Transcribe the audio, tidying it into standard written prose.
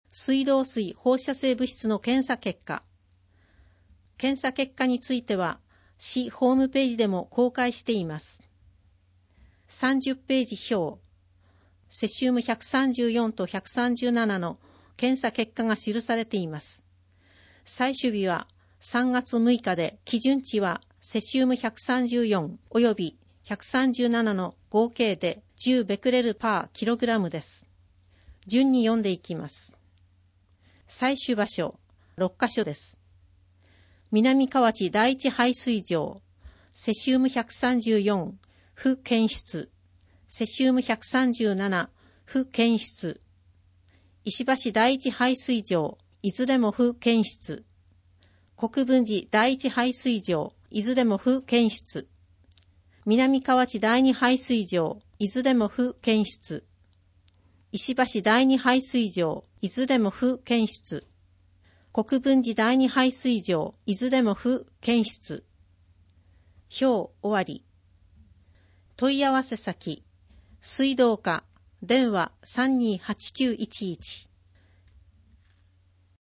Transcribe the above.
水道水放射性物質の検査結果。検査結果については、市ホームページでも公開しています。30ページ表。セシウム134と137の検査結果が記されています。採取日は3月6日で、基準値はセシウム134および137の合計で10ベクレルパーキログラムです。順に読んでいきます。採取場所6カ所です。南河内第一排水場、セシウム134不検出、セシウム137不検出、石橋第一排水場、いずれも不検出、国分寺第一排水場、いずれも不検出、南河内第二排水場、いずれも不検出、石橋第二排水場、いずれも不検出、国分寺第二排水場、いずれも不検出。表終わり。問い合わせ先、水道課、電話328911。